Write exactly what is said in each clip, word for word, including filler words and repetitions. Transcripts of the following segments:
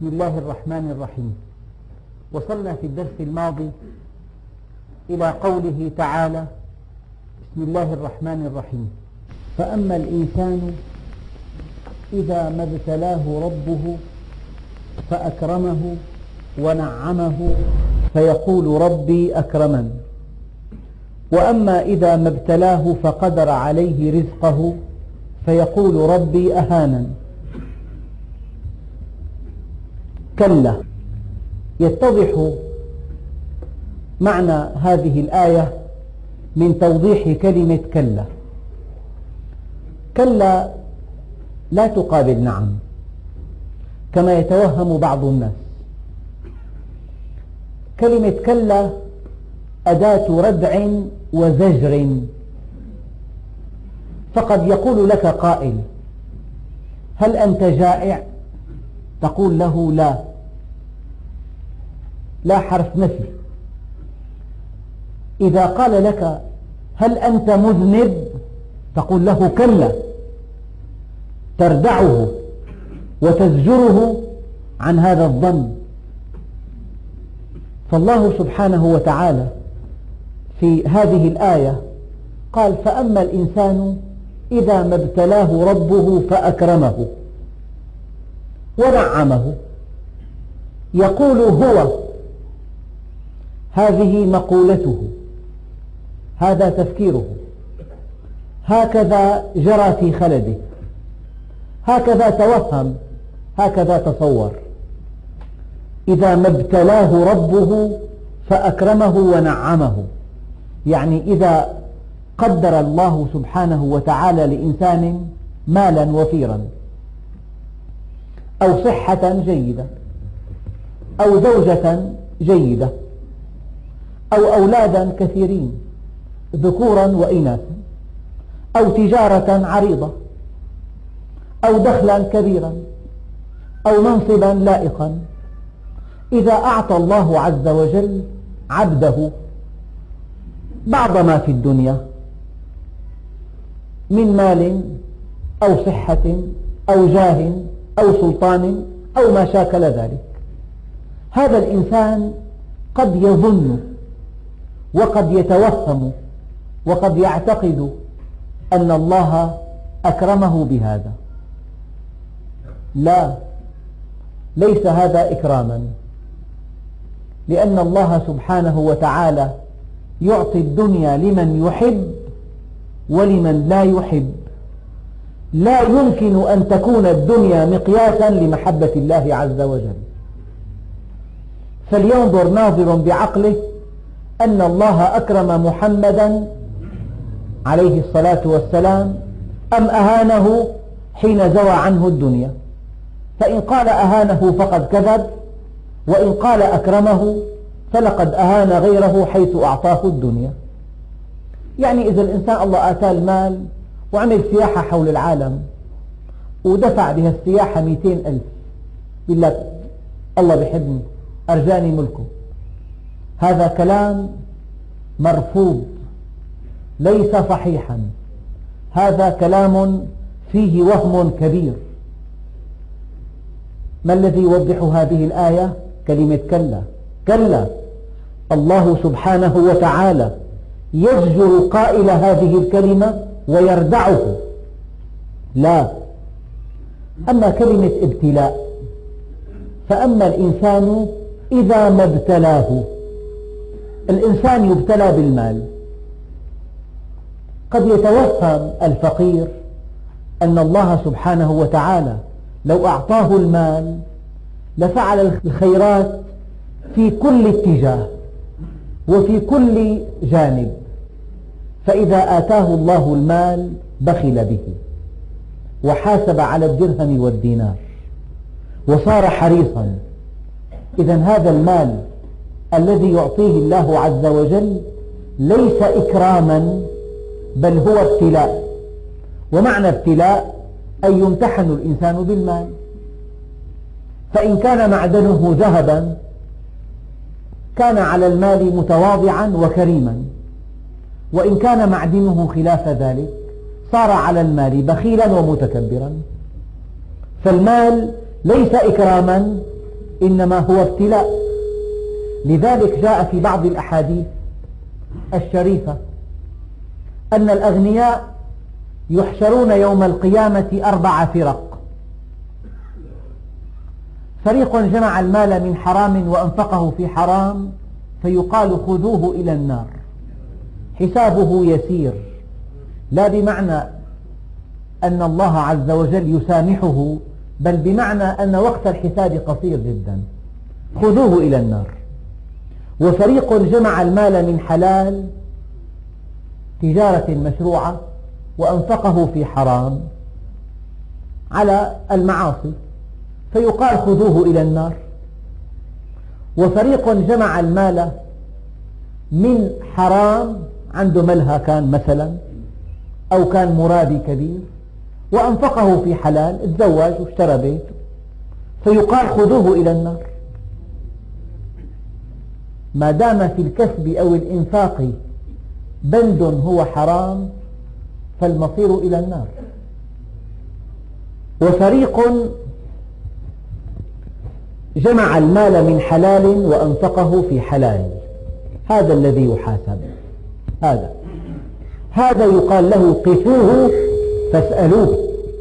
بسم الله الرحمن الرحيم. وصلنا في الدرس الماضي إلى قوله تعالى: بسم الله الرحمن الرحيم. فأما الإنسان إذا ما ابتلاه ربه فأكرمه ونعمه فيقول ربي أكرمن، وأما إذا ما ابتلاه فقدر عليه رزقه فيقول ربي أهانن. كلا. يتضح معنى هذه الآية من توضيح كلمة كلا. كلا لا تقابل نعم كما يتوهم بعض الناس. كلمة كلا أداة ردع وزجر، فقد يقول لك قائل: هل أنت جائع؟ تقول له لا، لا حرف نفي. إذا قال لك: هل أنت مذنب؟ تقول له كلا، تردعه وتزجره عن هذا الظن. فالله سبحانه وتعالى في هذه الآية قال: فأما الإنسان إذا ما ابتلاه ربه فأكرمه ونعمه. يقول هو، هذه مقولته، هذا تفكيره، هكذا جرى في خلده، هكذا توهم، هكذا تصور. إذا ما ابتلاه ربه فأكرمه ونعمه، يعني إذا قدر الله سبحانه وتعالى لإنسان مالا وفيرا أو صحة جيدة أو زوجة جيدة أو أولادا كثيرين ذكورا وإناثا أو تجارة عريضة أو دخلا كبيرا أو منصبا لائقا، إذا أعطى الله عز وجل عبده بعض ما في الدنيا من مال أو صحة أو جاه أو سلطان أو ما شاكل ذلك، هذا الإنسان قد يظن وقد يتوهم وقد يعتقد أن الله أكرمه بهذا. لا، ليس هذا إكراما، لأن الله سبحانه وتعالى يعطي الدنيا لمن يحب ولمن لا يحب. لا يمكن أن تكون الدنيا مقياسا لمحبة الله عز وجل. فلينظر ناظر بعقله أن الله أكرم محمدا عليه الصلاة والسلام أم أهانه حين زوى عنه الدنيا. فإن قال أهانه فقد كذب، وإن قال أكرمه فلقد أهان غيره حيث أعطاه الدنيا. يعني إذا الإنسان الله آتاه المال وعمل سياحة حول العالم ودفع بها السياحة مئتين ألف، يقول لك الله بيحبني أرجاني ملكه، هذا كلام مرفوض، ليس صحيحا، هذا كلام فيه وهم كبير. ما الذي يوضح هذه الآية؟ كلمة كلا. كلا، الله سبحانه وتعالى يزجر قائل هذه الكلمة ويردعه. لا. أما كلمة ابتلاء، فأما الإنسان إذا ما ابتلاه. الإنسان يبتلى بالمال. قد يتوهم الفقير أن الله سبحانه وتعالى لو أعطاه المال لفعل الخيرات في كل اتجاه وفي كل جانب، فإذا آتاه الله المال بخل به وحاسب على الدرهم والدينار وصار حريصا. إذا هذا المال الذي يعطيه الله عز وجل ليس إكراما بل هو ابتلاء. ومعنى ابتلاء أن يمتحن الإنسان بالمال. فإن كان معدنه ذهبا كان على المال متواضعا وكريما، وإن كان معدنه خلاف ذلك صار على المال بخيلا ومتكبرا. فالمال ليس إكراما إنما هو ابتلاء. لذلك جاء في بعض الأحاديث الشريفة أن الأغنياء يحشرون يوم القيامة أربع فرق: فريق جمع المال من حرام وأنفقه في حرام فيقال خذوه إلى النار، حسابه يسير، لا بمعنى أن الله عز وجل يسامحه، بل بمعنى أن وقت الحساب قصير جدا، خذوه إلى النار. وفريق جمع المال من حلال، تجارة مشروعة، وأنفقه في حرام على المعاصي فيقال خذوه إلى النار. وفريق جمع المال من حرام، عنده ملهى كان مثلا، أو كان مرابي كبير، وأنفقه في حلال، تزوج واشترى بيت، فيقال خذوه إلى النار. ما دام في الكسب أو الإنفاق بند هو حرام فالمصير إلى النار. وفريق جمع المال من حلال وأنفقه في حلال، هذا الذي يحاسب. هذا هذا يقال له قفوه فاسألوه: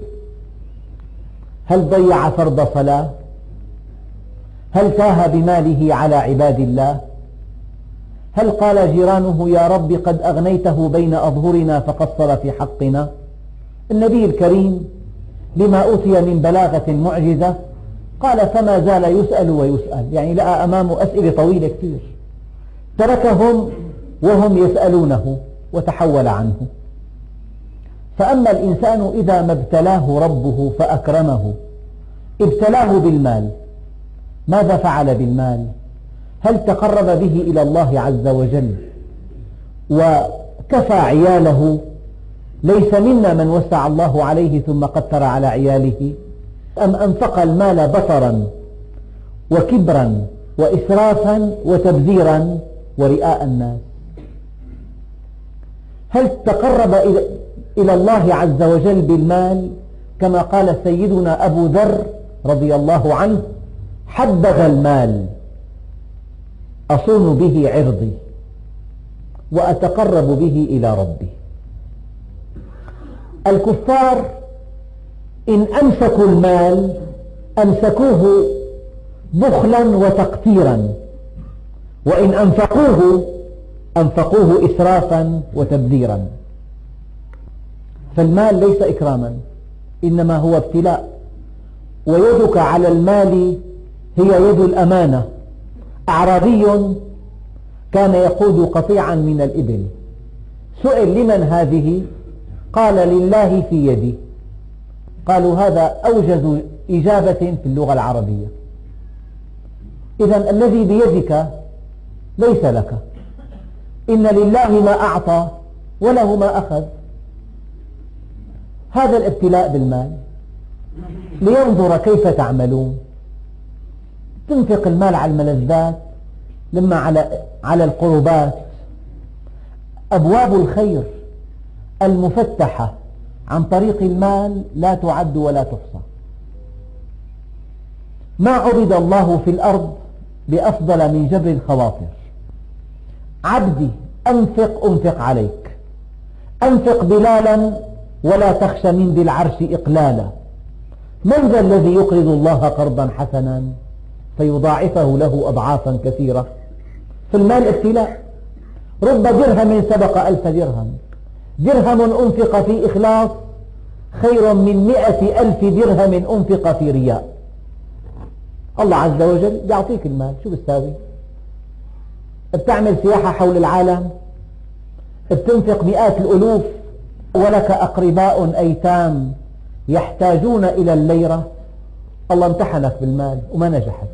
هل ضيع فرض صلاة؟ هل تاه بماله على عباد الله؟ هل قال جيرانه يا رب قد أغنيته بين أظهرنا فقصر في حقنا؟ النبي الكريم لما أوتي من بلاغة معجزة قال فما زال يسأل ويسأل، يعني لقى أمامه أسئلة طويلة كثير، تركهم وهم يسألونه وتحول عنه. فأما الإنسان إذا ما ابتلاه ربه فأكرمه، ابتلاه بالمال، ماذا فعل بالمال؟ هل تقرب به إلى الله عز وجل وكفى عياله؟ ليس منا من وسع الله عليه ثم قتر على عياله، أم أنفق المال بطرا وكبرا وإسرافا وتبذيرا ورئاء الناس؟ هل تقرب إلى الله عز وجل بالمال كما قال سيدنا أبو ذر رضي الله عنه: حبذا المال أصون به عرضي وأتقرب به إلى ربي. الكفار إن أمسكوا المال أمسكوه بخلا وتقتيرا، وإن أنفقوه أنفقوه إسرافا وتبذيرا. فالمال ليس إكراما، إنما هو ابتلاء. ويدك على المال هي يد الأمانة. أعرابي كان يقود قطيعا من الإبل، سئل لمن هذه؟ قال لله في يدي. قالوا هذا أوجز إجابة في اللغة العربية. إذن الذي بيدك ليس لك، إن لله ما أعطى وله ما أخذ. هذا الابتلاء بالمال لينظر كيف تعملون. تنفق المال على الملذات، لما على على القربات. أبواب الخير المفتحة عن طريق المال لا تعد ولا تحصى. ما عبد الله في الأرض بأفضل من جبر الخواطر. عبدي أنفق أنفق عليك، أنفق بلالا ولا تخش من ذي العرش إقلالا. من ذا الذي يقرض الله قرضا حسنا فيضاعفه له أضعافا كثيرة؟ في المال ابتلاء. رب درهم سبق ألف درهم. درهم أنفق في إخلاص خير من مئة ألف درهم أنفق في رياء. الله عز وجل يعطيك المال، شو بتساوي؟ بتعمل سياحة حول العالم، بتنفق مئات الألوف، ولك أقرباء أيتام يحتاجون إلى الليرة. الله امتحنك بالمال وما نجحت.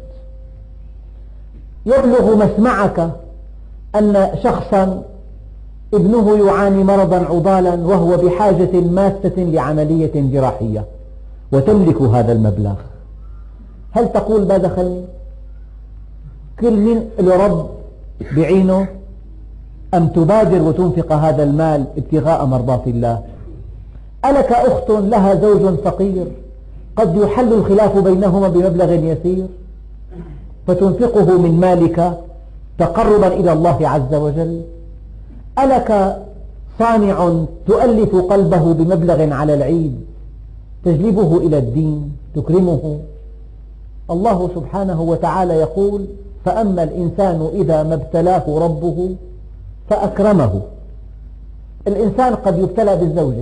يبلغ مسمعك أن شخصا ابنه يعاني مرضا عضالا وهو بحاجة ماسة لعملية جراحية وتملك هذا المبلغ، هل تقول ما دخلني؟ كل من له رب بعينه، أم تبادر وتنفق هذا المال ابتغاء مرضات الله؟ ألك أخت لها زوج فقير قد يحل الخلاف بينهما بمبلغ يسير؟ فتنفقه من مالك تقربا إلى الله عز وجل؟ ألك صانع تؤلف قلبه بمبلغ على العيد تجلبه إلى الدين تكرمه؟ الله سبحانه وتعالى يقول: فأما الإنسان إذا ما ابتلاه ربه فأكرمه. الإنسان قد يبتلى بالزوجة،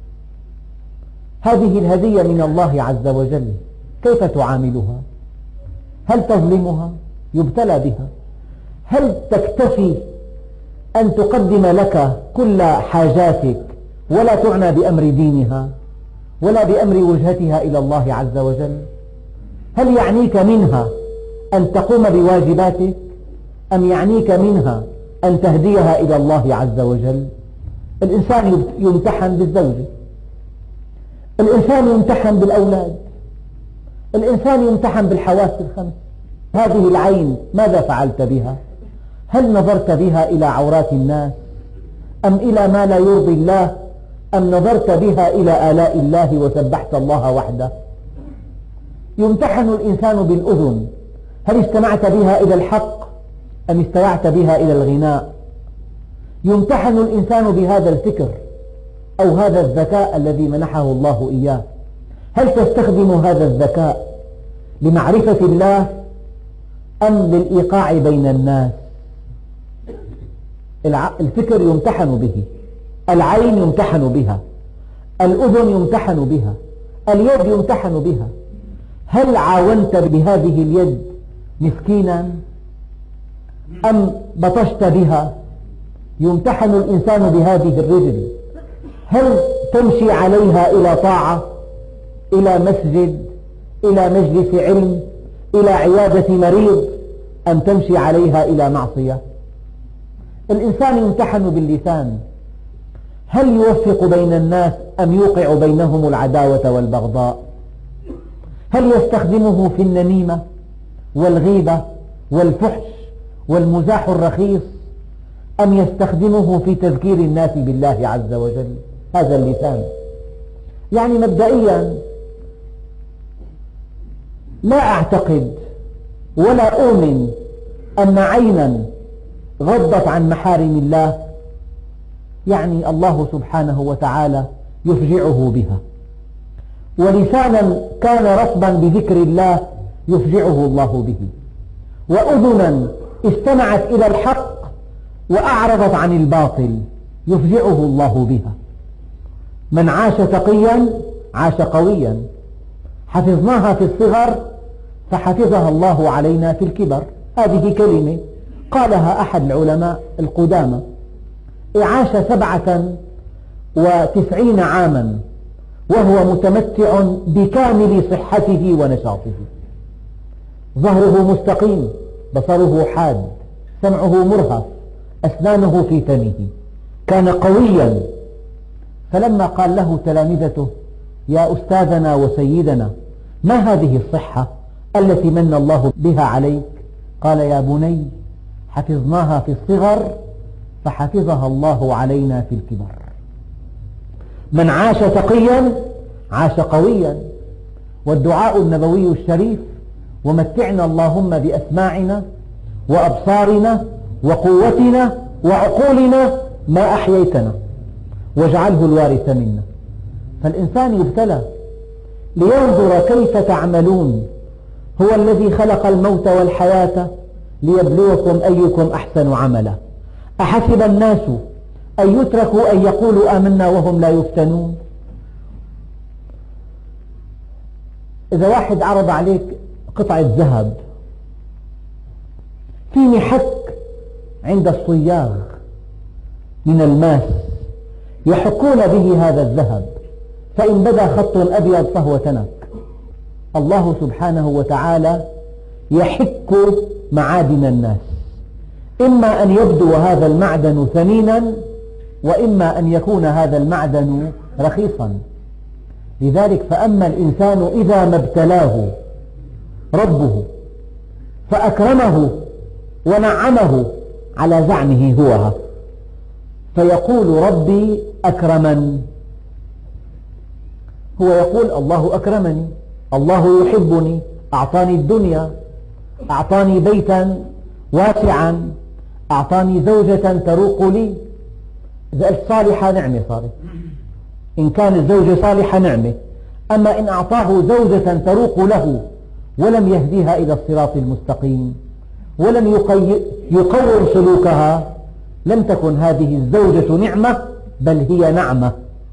هذه الهدية من الله عز وجل، كيف تعاملها؟ هل تظلمها؟ يبتلى بها. هل تكتفي أن تقدم لك كل حاجاتك ولا تعنى بأمر دينها ولا بأمر وجهتها إلى الله عز وجل؟ هل يعنيك منها أن تقوم بواجباتك أم يعنيك منها أن تهديها إلى الله عز وجل؟ الإنسان يمتحن بالزوجة، الإنسان يمتحن بالأولاد، الإنسان يمتحن بالحواس الخمس. هذه العين ماذا فعلت بها؟ هل نظرت بها إلى عورات الناس أم إلى ما لا يرضي الله أم نظرت بها إلى آلاء الله وسبحت الله وحده؟ يمتحن الإنسان بالأذن، هل استمعت بها إلى الحق أم استمعت بها إلى الغناء؟ يمتحن الإنسان بهذا الفكر أو هذا الذكاء الذي منحه الله إياه، هل تستخدم هذا الذكاء لمعرفة الله أم للإيقاع بين الناس؟ الفكر يمتحن به، العين يمتحن بها، الأذن يمتحن بها، اليد يمتحن بها. هل عاونت بهذه اليد مسكينا أم بطشت بها؟ يمتحن الإنسان بهذه الرجل، هل تمشي عليها إلى طاعة، إلى مسجد، إلى مجلس علم، إلى عيادة مريض، أم تمشي عليها إلى معصية؟ الإنسان يمتحن باللسان، هل يوفق بين الناس أم يوقع بينهم العداوة والبغضاء؟ هل يستخدمه في النميمة والغيبة والفحش والمزاح الرخيص أم يستخدمه في تذكير الناس بالله عز وجل؟ هذا اللسان. يعني مبدئيا لا أعتقد ولا أؤمن أن عينا غضت عن محارم الله يعني الله سبحانه وتعالى يفجعه بها، ولسانا كان رطبا بذكر الله يفجعه الله به، وأذنا استمعت إلى الحق وأعرضت عن الباطل يفجعه الله بها. من عاش تقيا عاش قويا، حفظناها في الصغر فحفظها الله علينا في الكبر. هذه كلمة قالها أحد العلماء القدامى، عاش سبعة وتسعين عاما وهو متمتع بكامل صحته ونشاطه، ظهره مستقيم، بصره حاد، سمعه مرهف، أسنانه في فمه، كان قويا. فلما قال له تلامذته: يا أستاذنا وسيدنا، ما هذه الصحة التي من الله بها عليك؟ قال: يا بني، حفظناها في الصغر فحفظها الله علينا في الكبر. من عاش تقيا عاش قويا. والدعاء النبوي الشريف: ومتعنا اللهم بأسماعنا وأبصارنا وقوتنا وعقولنا ما أحييتنا واجعله الوارث منا. فالإنسان يبتلى لينظر كيف تعملون. هو الذي خلق الموت والحياة ليبلوكم أيكم أحسن عملا. أحسب الناس أن يتركوا أن يقولوا آمنا وهم لا يفتنون. إذا واحد عرض عليك قطعة ذهب في محك عند الصياغ من الماس يحكون به هذا الذهب، فإن بدا خط أبيض فهو تنك. الله سبحانه وتعالى يحك معادن الناس، إما أن يبدو هذا المعدن ثمينا وإما أن يكون هذا المعدن رخيصا. لذلك فأما الإنسان إذا ما ابتلاه ربه فأكرمه ونعمه على زعمه هو، فيقول ربي أكرمن. هو يقول الله أكرمني، الله يحبني، أعطاني الدنيا، أعطاني بيتا واسعا، أعطاني زوجة تروق لي. إذا قلت صالحة نعمة صارت، إن كانت الزوجة صالحة نعمة. أما إن أعطاه زوجة تروق له ولم يهديها إلى الصراط المستقيم ولم يقوم سلوكها، لم تكن هذه الزوجة نعمة بل هي نعمة.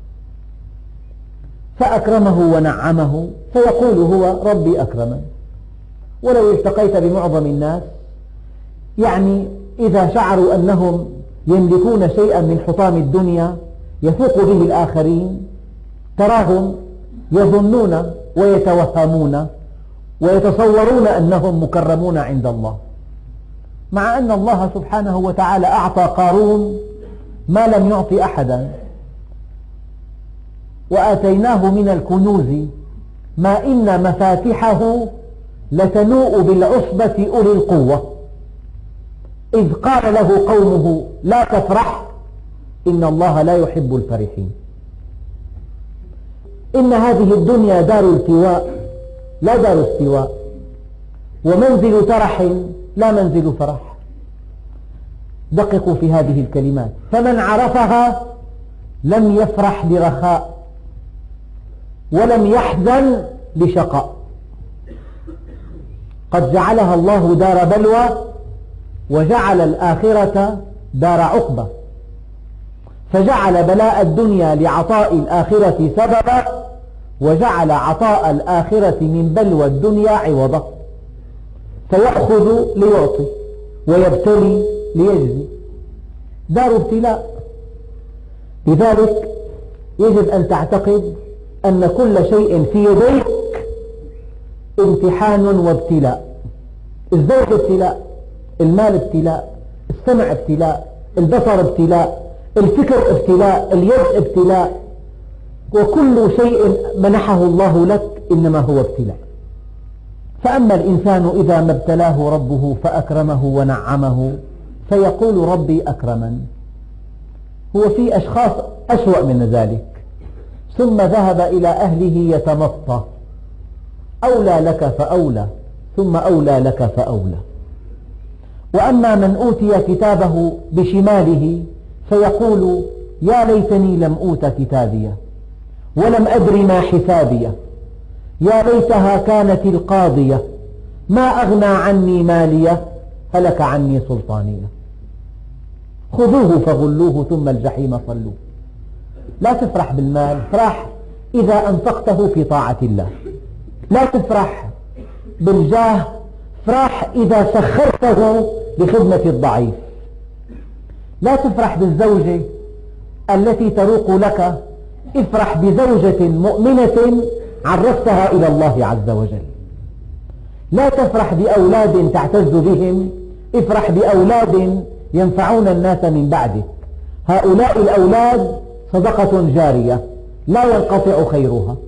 فأكرمه ونعمه فيقول هو ربي أكرمن. ولو التقيت بمعظم الناس، يعني إذا شعروا أنهم يملكون شيئا من حطام الدنيا يفوق به الآخرين، تراهم يظنون ويتوهمون ويتصورون أنهم مكرمون عند الله، مع أن الله سبحانه وتعالى أعطى قارون ما لم يعط أحدا، وآتيناه من الكنوز ما إن مفاتحه لتنوء بالعصبة أولي القوة، إذ قال له قومه لا تفرح إن الله لا يحب الفرحين. إن هذه الدنيا دار التواء لا دار استواء، ومنزل ترح لا منزل فرح. دققوا في هذه الكلمات. فمن عرفها لم يفرح لرخاء ولم يحزن لشقاء. قد جعلها الله دار بلوى وجعل الآخرة دار عقبة، فجعل بلاء الدنيا لعطاء الآخرة سببا، وجعل عطاء الآخرة من بلوى الدنيا عوضا، فيأخذ ليعطي ويبتلي ليجزي. دار ابتلاء. لذلك يجب أن تعتقد أن كل شيء في يديك امتحان وابتلاء. الزوج ابتلاء، المال ابتلاء، السمع ابتلاء، البصر ابتلاء، الفكر ابتلاء، اليد ابتلاء، وكل شيء منحه الله لك إنما هو ابتلاء. فأما الإنسان إذا ما ابتلاه ربه فأكرمه ونعمه فيقول ربي أكرمن. هو في أشخاص أسوأ من ذلك، ثم ذهب إلى أهله يتمطى، أولى لك فأولى ثم أولى لك فأولى. وأما من أوتي كتابه بشماله فيقول يا ليتني لم أوت كتابيه ولم أدر ما حسابيه، يا ليتها كانت القاضية ما أغنى عني ماليه هلك عني سلطانيه. خذوه فغلوه ثم الجحيم صلوه. لا تفرح بالمال، افرح إذا أنفقته في طاعة الله. لا تفرح بالجاه، افرح إذا سخرته لخدمة الضعيف. لا تفرح بالزوجة التي تروق لك، افرح بزوجة مؤمنة عرفتها إلى الله عز وجل. لا تفرح بأولاد تعتز بهم، افرح بأولاد ينفعون الناس من بعدك. هؤلاء الأولاد صدقة جارية لا ينقطع خيرها.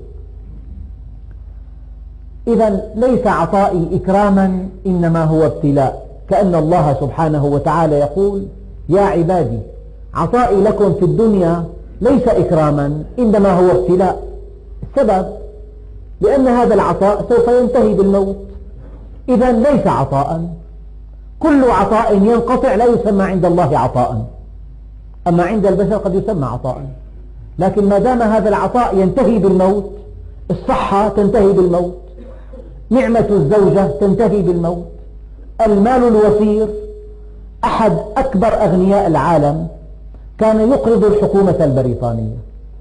إذا ليس عطائي إكراما إنما هو ابتلاء، كأن الله سبحانه وتعالى يقول يا عبادي عطائي لكم في الدنيا ليس إكراما إنما هو ابتلاء. السبب لأن هذا العطاء سوف ينتهي بالموت، إذا ليس عطاء. كل عطاء ينقطع لا يسمى عند الله عطاء، أما عند البشر قد يسمى عطاء. لكن ما دام هذا العطاء ينتهي بالموت، الصحة تنتهي بالموت، نعمة الزوجة تنتهي بالموت، المال الوفير. أحد أكبر أغنياء العالم كان يقرض الحكومة البريطانية،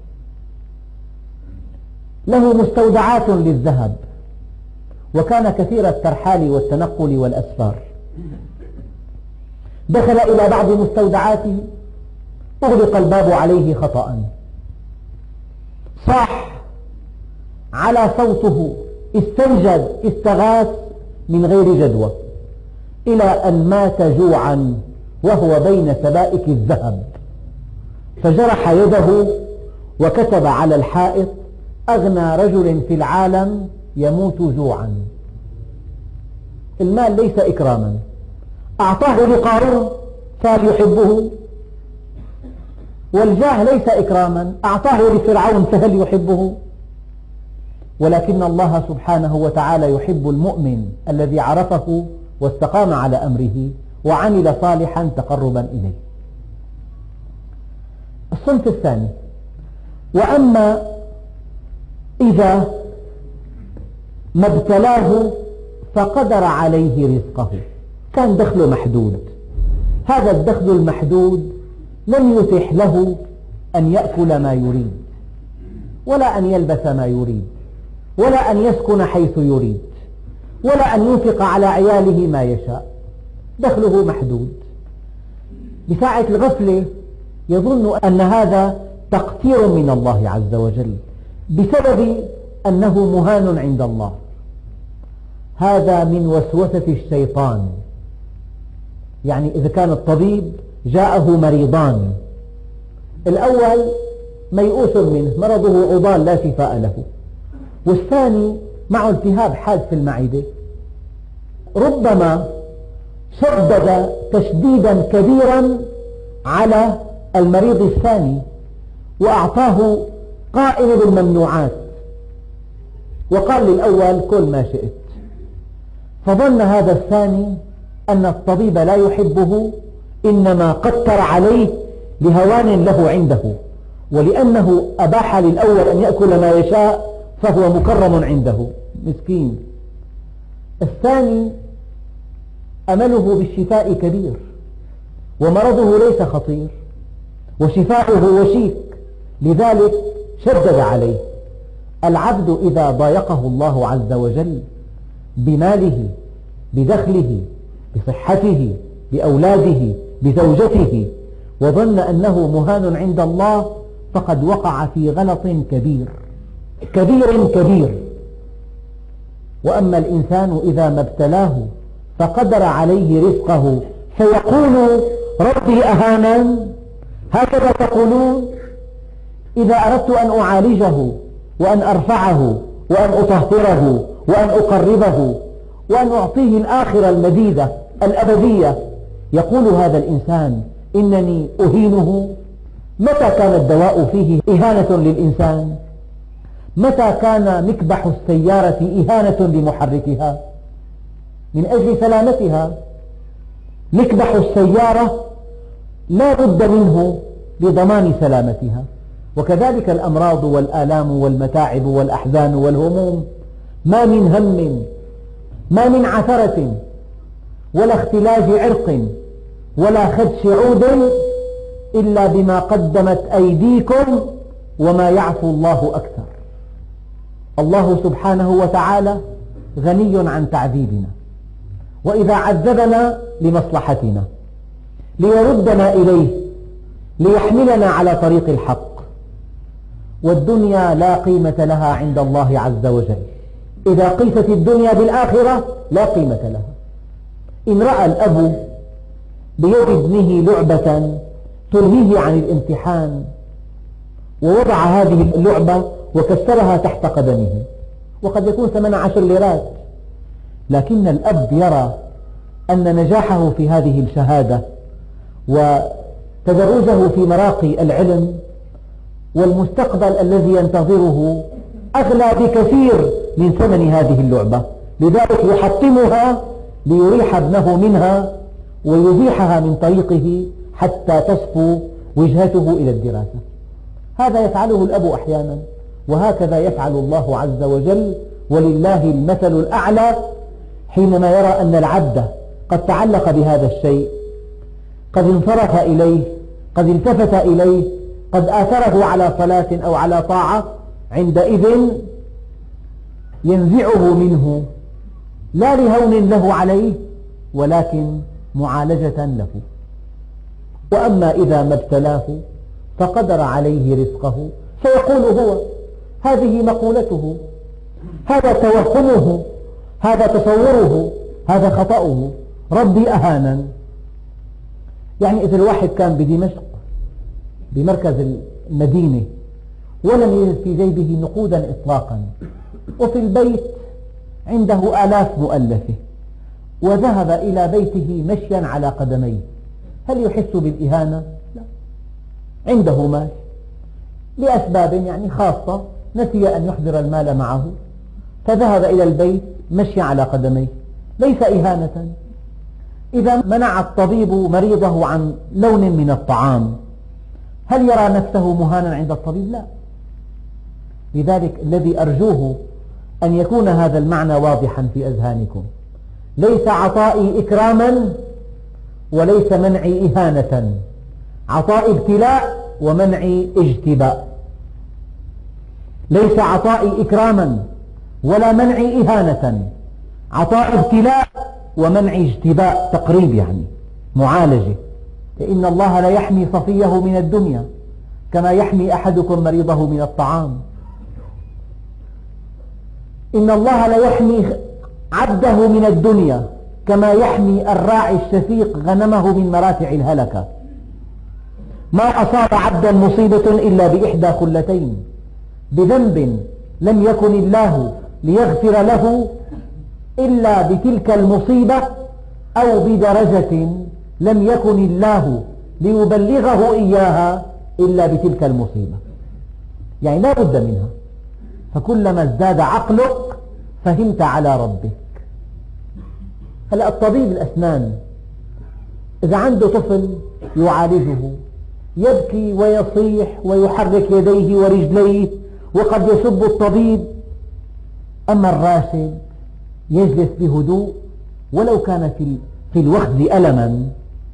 له مستودعات للذهب، وكان كثير الترحال والتنقل والأسفار. دخل إلى بعض مستودعاته، أغلق الباب عليه خطأ، صاح على صوته، استنجد، استغاث من غير جدوى، إلى أن مات جوعا وهو بين سبائك الذهب، فجرح يده وكتب على الحائط أغنى رجل في العالم يموت جوعا. المال ليس إكراما. أعطاه لقارون فهل يحبه؟ والجاه ليس إكراما. أعطاه لفرعون فهل يحبه؟ ولكن الله سبحانه وتعالى يحب المؤمن الذي عرفه واستقام على أمره وعمل صالحا تقربا إليه. الصنف الثاني: وأما إذا ما ابتلاه فقدر عليه رزقه، كان دخله محدود، هذا الدخل المحدود لم يتح له أن يأكل ما يريد، ولا أن يلبس ما يريد، ولا أن يسكن حيث يريد، ولا أن ينفق على عياله ما يشاء، دخله محدود. بساعة الغفلة يظن أن هذا تقتير من الله عز وجل بسبب أنه مهان عند الله. هذا من وسوسة الشيطان. يعني إذا كان الطبيب جاءه مريضان، الأول ميؤوس منه، مرضه عضال لا شفاء له، والثاني معه التهاب حاد في المعدة، ربما شدد تشديدا كبيرا على المريض الثاني وأعطاه قائمة بالممنوعات وقال للأول كل ما شئت، فظن هذا الثاني أن الطبيب لا يحبه، إنما قتر عليه لهوان له عنده، ولأنه أباح للأول أن يأكل ما يشاء فهو مكرم عنده مسكين. الثاني أمله بالشفاء كبير، ومرضه ليس خطير، وشفاؤه وشيك، لذلك شدد عليه. العبد إذا ضايقه الله عز وجل بماله، بدخله، بصحته، بأولاده، بزوجته، وظن أنه مهان عند الله، فقد وقع في غلط كبير كبير كبير. وأما الإنسان إذا ما ابتلاه فقدر عليه رزقه فيقول ربي أهانن، هكذا تقولون؟ إذا أردت أن أعالجه وأن أرفعه وأن أطهره وأن أقربه وأن أعطيه الآخرة المديدة الأبدية، يقول هذا الإنسان إنني أهينه؟ متى كان الدواء فيه إهانة للإنسان؟ متى كان مكبح السيارة إهانة لمحركها من أجل سلامتها؟ مكبح السيارة لا بد منه لضمان سلامتها، وكذلك الأمراض والآلام والمتاعب والأحزان والهموم، ما من هم، ما من عثرة، ولا اختلاج عرق، ولا خدش عود، إلا بما قدمت أيديكم، وما يعفو الله أكثر. الله سبحانه وتعالى غني عن تعذيبنا، وإذا عذبنا لمصلحتنا، ليردنا إليه، ليحملنا على طريق الحق. والدنيا لا قيمة لها عند الله عز وجل، إذا قيست الدنيا بالآخرة لا قيمة لها. إن رأى الأب بيد ابنه لعبة تلهيه عن الامتحان ووضع هذه اللعبة وكسرها تحت قدمه، وقد يكون ثمنها عشر ليرات، لكن الأب يرى أن نجاحه في هذه الشهادة وتدرجه في مراقي العلم والمستقبل الذي ينتظره أغلى بكثير من ثمن هذه اللعبة، لذلك يحطمها ليريح ابنه منها ويزيحها من طريقه حتى تصفو وجهته إلى الدراسة. هذا يفعله الأب أحيانا، وهكذا يفعل الله عز وجل، ولله المثل الأعلى حينما يرى أن العبد قد تعلق بهذا الشيء، قد انصرف إليه، قد التفت إليه، قد آثره على صلاة أو على طاعة، عندئذ ينزعه منه لا لهون له عليه، ولكن معالجة له. وأما إذا ما ابتلاه فقدر عليه رزقه فيقول هو، هذه مقولته، هذا توهمه، هذا تصوره، هذا خطأه، ربي أهانن. يعني إذا الواحد كان بدمشق بمركز المدينة ولم يجد في جيبه نقودا إطلاقا، وفي البيت عنده آلاف مؤلفة، وذهب إلى بيته مشيا على قدميه، هل يحس بالإهانة؟ لا، عنده مال لأسباب يعني خاصة، نسي أن يحضر المال معه فذهب إلى البيت مشيا على قدميه، ليس إهانة، إذا منع الطبيب مريضه عن لون من الطعام، هل يرى نفسه مهانا عند الطبيب؟ لا. لذلك الذي أرجوه أن يكون هذا المعنى واضحا في أذهانكم: ليس عطائي إكراما وليس منعي إهانة، عطائي ابتلاء ومنعي اجتباء. ليس عطائي إكراما ولا منعي إهانة، عطاء ابتلاء ومنعي اجتباء، تقريب يعني معالجة. إن الله لا يحمي صفيه من الدنيا كما يحمي أحدكم مريضه من الطعام. إن الله لا يحمي عبده من الدنيا كما يحمي الراعي الشفيق غنمه من مراتع الهلكة. ما أصاب عبدا مصيبة إلا بإحدى خلتين: بذنب لم يكن الله ليغفر له إلا بتلك المصيبة، أو بدرجة لم يكن الله ليبلغه إياها إلا بتلك المصيبة. يعني لا بد منها. فكلما ازداد عقلك فهمت على ربك. هلأ الطبيب الأسنان إذا عنده طفل يعالجه يبكي ويصيح ويحرك يديه ورجليه وقد يسب الطبيب، أما الراشد يجلس بهدوء ولو كان في الوخز ألما،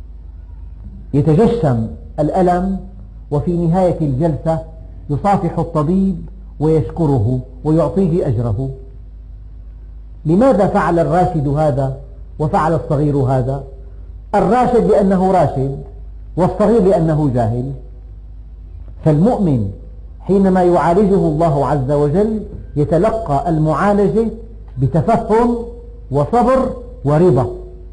يتجشم الألم وفي نهاية الجلسة يصافح الطبيب ويشكره ويعطيه أجره. لماذا فعل الراشد هذا وفعل الصغير هذا؟ الراشد لأنه راشد، والصغير لأنه جاهل. فالمؤمن حينما يعالجه الله عز وجل يتلقى المعالجة بتفهم وصبر ورضا.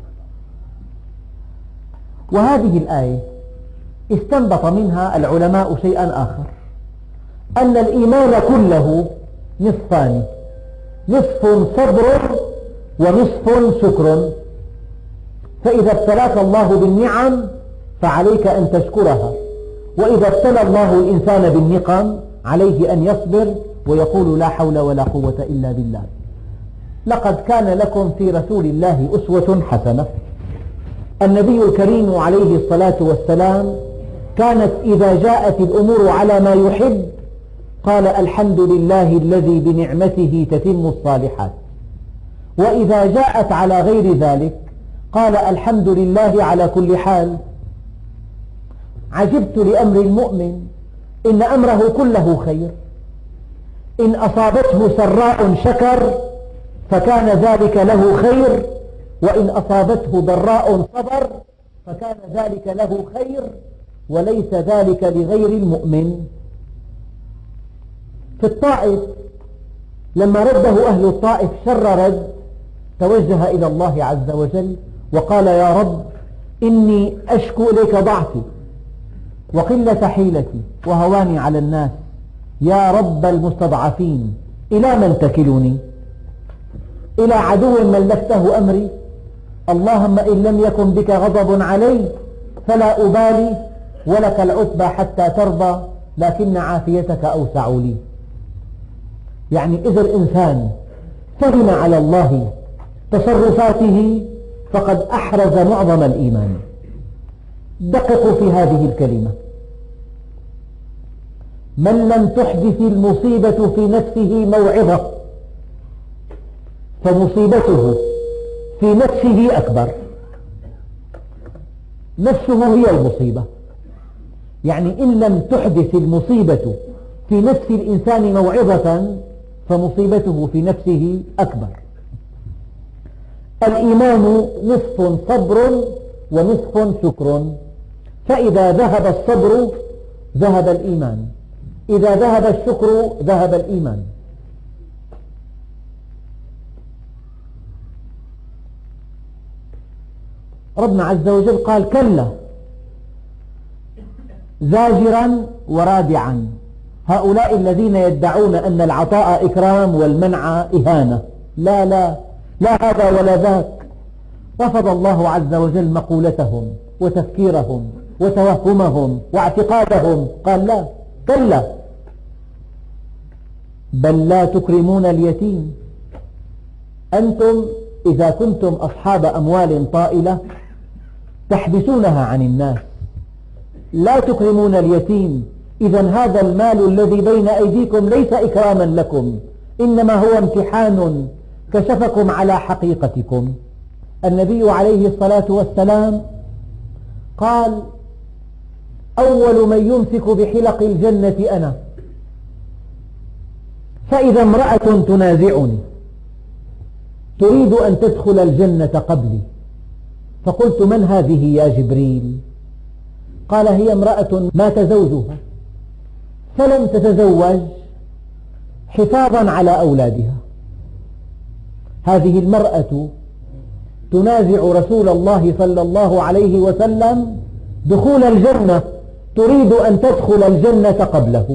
وهذه الآية استنبط منها العلماء شيئا آخر: أن الإيمان كله نصفان، نصف صبر ونصف شكر. فإذا ابتلاك الله بالنعم فعليك أن تشكرها، وإذا ابتلى الله الإنسان بالنقم عليه أن يصبر ويقول لا حول ولا قوة إلا بالله. لقد كان لكم في رسول الله أسوة حسنة. النبي الكريم عليه الصلاة والسلام كانت إذا جاءت الأمور على ما يحب قال الحمد لله الذي بنعمته تتم الصالحات، وإذا جاءت على غير ذلك قال الحمد لله على كل حال. عجبت لأمر المؤمن إن أمره كله خير، إن أصابته سراء شكر فكان ذلك له خير، وإن أصابته ضراء صبر فكان ذلك له خير، وليس ذلك لغير المؤمن. في الطائف لما رده أهل الطائف شر رد توجه إلى الله عز وجل وقال يا رب إني أشكو إليك ضعفي وقلة حيلتي وهواني على الناس، يا رب المستضعفين إلى من تكلني؟ إلى عدو ملكته أمري؟ اللهم إن لم يكن بك غضب علي فلا أبالي، ولك العتبى حتى ترضى، لكن عافيتك أوسع لي. يعني إذا الإنسان فهم على الله تصرفاته فقد أحرز معظم الإيمان. دققوا في هذه الكلمة: من لم تحدث المصيبة في نفسه موعظة فمصيبته في نفسه أكبر. نفسه هي المصيبة. يعني إن لم تحدث المصيبة في نفس الإنسان موعظة فمصيبته في نفسه أكبر. الإيمان نصف صبر ونصف شكر، فإذا ذهب الصبر ذهب الإيمان، إذا ذهب الشكر ذهب الإيمان. ربنا عز وجل قال كلا، زاجرا ورادعا: هؤلاء الذين يدعون أن العطاء إكرام والمنع إهانة، لا لا لا هذا ولا ذاك. رفض الله عز وجل مقولتهم وتفكيرهم وتوهمهم واعتقادهم، قال لا، كلا، بل لا تكرمون اليتيم. أنتم إذا كنتم أصحاب أموال طائلة تحبسونها عن الناس، لا تكرمون اليتيم. إذا هذا المال الذي بين أيديكم ليس إكراما لكم، إنما هو امتحان كشفكم على حقيقتكم. النبي عليه الصلاة والسلام قال: أول من يمسك بحلق الجنة أنا، فإذا امرأة تنازعني تريد أن تدخل الجنة قبلي، فقلت: من هذه يا جبريل؟ قال: هي امرأة مات زوجها فلم تتزوج حفاظا على أولادها. هذه المرأة تنازع رسول الله صلى الله عليه وسلم دخول الجنة، تريد أن تدخل الجنة قبله.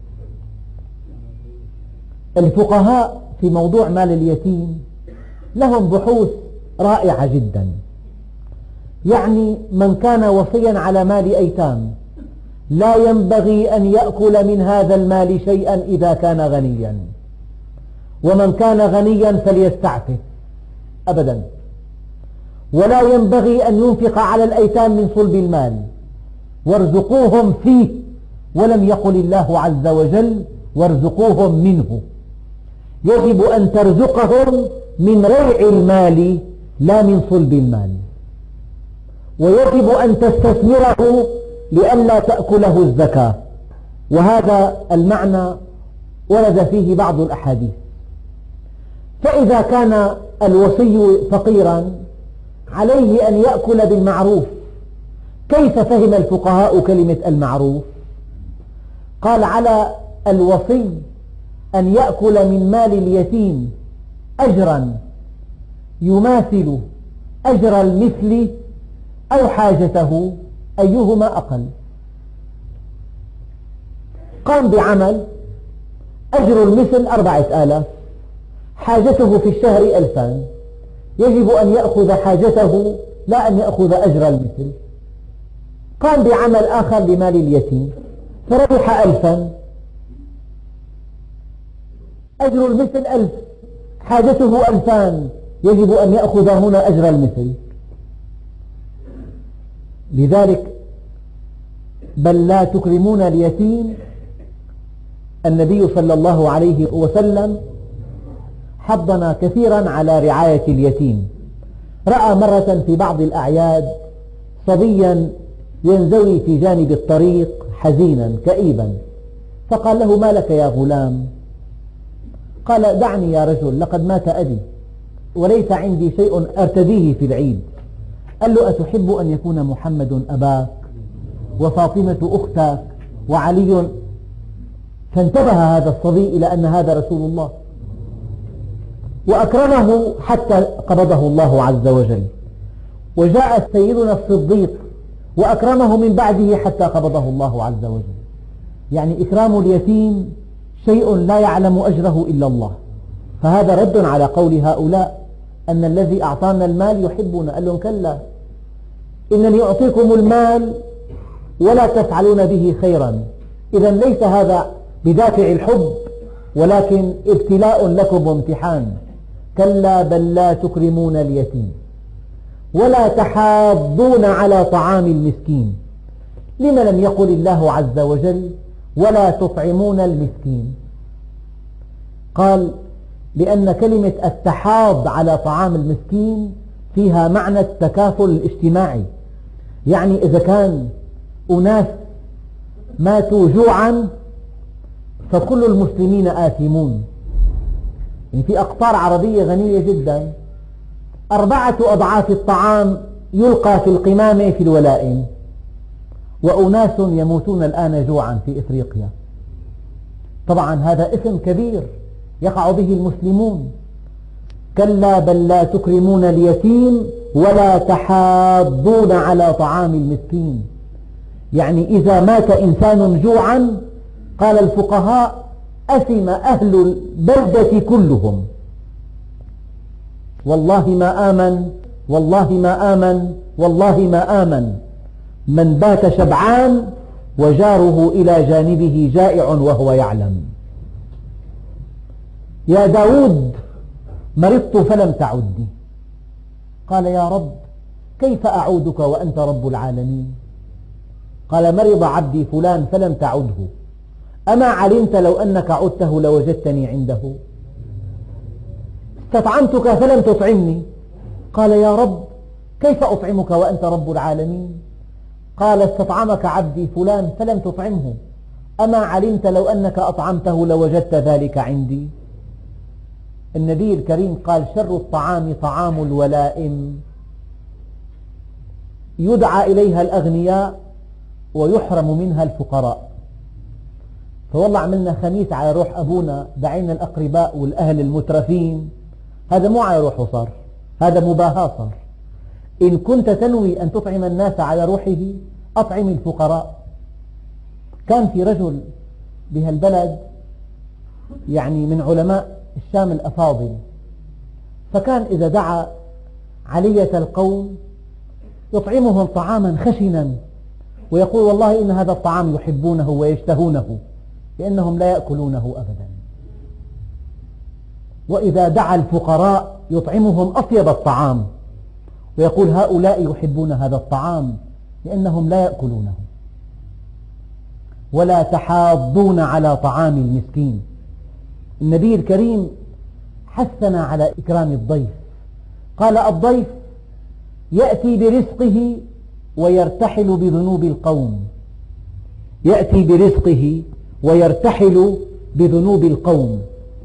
الفقهاء في موضوع مال اليتيم لهم بحوث رائعة جدا. يعني من كان وصيا على مال أيتام لا ينبغي أن يأكل من هذا المال شيئا إذا كان غنيا، ومن كان غنيا فليستعفف أبدا، ولا ينبغي أن ينفق على الأيتام من صلب المال، وارزقوهم فيه، ولم يقل الله عز وجل وارزقوهم منه. يجب أن ترزقهم من ريع المال لا من صلب المال، ويجب أن تستثمره لئلا تأكله الزكاة، وهذا المعنى ورد فيه بعض الأحاديث. فإذا كان الوصي فقيرا عليه أن يأكل بالمعروف. كيف فهم الفقهاء كلمة المعروف؟ قال: على الوصي أن يأكل من مال اليتيم أجرا يماثل أجر المثل أو حاجته، أيهما أقل. قام بعمل أجر المثل أربعة آلاف، حاجته في الشهر ألفان، يجب أن يأخذ حاجته لا أن يأخذ أجر المثل. قام بعمل آخر لمال اليتيم فربح ألفا، أجر المثل ألف، حاجته ألفان، يجب أن يأخذ هنا أجر المثل. لذلك بل لا تكرمون اليتيم. النبي صلى الله عليه وسلم حضنا كثيرا على رعاية اليتيم. رأى مرة في بعض الأعياد صبيا ينزوي في جانب الطريق حزينا كئيبا، فقال له: ما لك يا غلام؟ قال: دعني يا رجل، لقد مات أبي وليس عندي شيء أرتديه في العيد. قال له: أتحب أن يكون محمد أباك وفاطمة أختك وعلي؟ فانتبه هذا الصبي إلى أن هذا رسول الله، وأكرمه حتى قبضه الله عز وجل. وجاء سيدنا الصديق وأكرمه من بعده حتى قبضه الله عز وجل. يعني إكرام اليتيم شيء لا يعلم أجره إلا الله. فهذا رد على قول هؤلاء أن الذي أعطانا المال يحبنا. قال لهم: كلا، إنني أعطيكم المال ولا تفعلون به خيرا، إذا ليس هذا بدافع الحب ولكن ابتلاء لكم وامتحان. كلا بل لا تكرمون اليتيم ولا تحاضون على طعام المسكين. لم لم يقل الله عز وجل ولا تطعمون المسكين؟ قال: لأن كلمة التحاض على طعام المسكين فيها معنى التكافل الاجتماعي. يعني إذا كان أناس ماتوا جوعا فكل المسلمين آثمون. يعني في أقطار عربية غنية جدا أربعة أضعاف الطعام يلقى في القمامة في الولائم، وأناس يموتون الآن جوعا في إفريقيا. طبعا هذا إثم كبير يقع به المسلمون. كلا بل لا تكرمون اليتيم ولا تحاضون على طعام المسكين. يعني إذا مات إنسان جوعا قال الفقهاء أثم أهل البلدة كلهم. والله ما آمن والله ما آمن والله ما آمن من بات شبعان وجاره إلى جانبه جائع وهو يعلم. يا داود مرضت فلم تعدني. قال: يا رب كيف أعودك وأنت رب العالمين؟ قال مرض عبدي فلان فلم تعده، أما علمت لو أنك عدته لوجدتني عنده؟ استطعمتك فلم تطعمني، قال يا رب كيف أطعمك وأنت رب العالمين؟ قال استطعمك عبدي فلان فلم تطعمه، أما علمت لو أنك أطعمته لوجدت ذلك عندي؟ النبي الكريم قال شر الطعام طعام الولائم، يدعى إليها الأغنياء ويحرم منها الفقراء. فوالله عملنا خميس على روح أبونا، دعينا الأقرباء والأهل المترفين، هذا مو على روحه صار، هذا مباهاة صار. إن كنت تنوي أن تطعم الناس على روحه أطعم الفقراء. كان في رجل بهالبلد يعني من علماء الشام الأفاضل، فكان إذا دعا علية القوم يطعمهم طعاما خشنا، ويقول والله إن هذا الطعام يحبونه ويشتهونه لأنهم لا يأكلونه أبدا. وإذا دعا الفقراء يطعمهم أطيب الطعام، ويقول هؤلاء يحبون هذا الطعام لأنهم لا يأكلونه. ولا تحاضون على طعام المسكين. النبي الكريم حثنا على إكرام الضيف، قال الضيف يأتي برزقه ويرتحل بذنوب القوم، يأتي برزقه ويرتحل بذنوب القوم.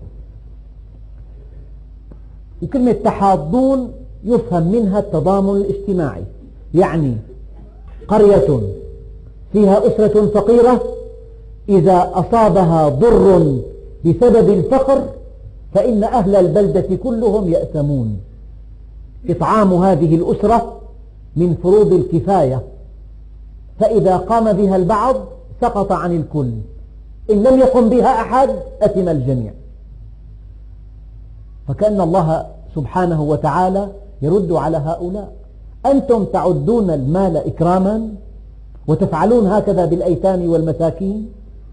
وكلمة تحاضون يفهم منها التضامن الاجتماعي، يعني قرية فيها أسرة فقيرة إذا أصابها ضر بسبب الفقر فإن أهل البلدة كلهم يأثمون. إطعام هذه الأسرة من فروض الكفاية، فإذا قام بها البعض سقط عن الكل، إن لم يقم بها أحد أثم الجميع. فكأن الله سبحانه وتعالى يرد على هؤلاء، أنتم تعدون المال إكراما وتفعلون هكذا بالأيتام والمساكين؟